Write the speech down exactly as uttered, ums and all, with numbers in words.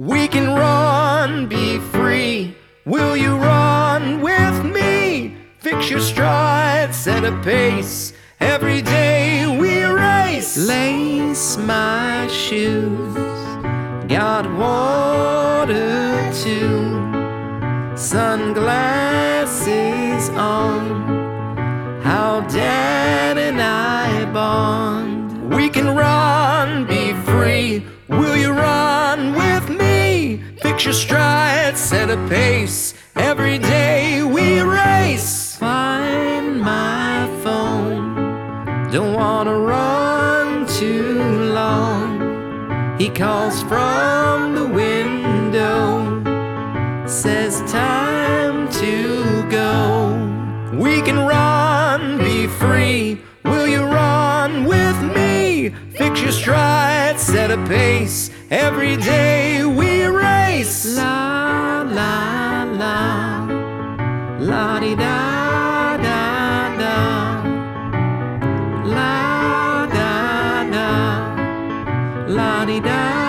We can run, be free. Will you run with me? Fix your stride, set a pace. Every day we race. Lace my shoes, got water too. Sunglasses on, how Dad and I bond. We can run, be free. Will you run with me? Fix your stride, set a pace. Every day we race. Find my phone, don't wanna run too long. He calls from the window, says time to go. We can run, be free. Will you run with me? Fix your stride, set a pace. Every day we race. La la la, la di da da da, la da da, la di da.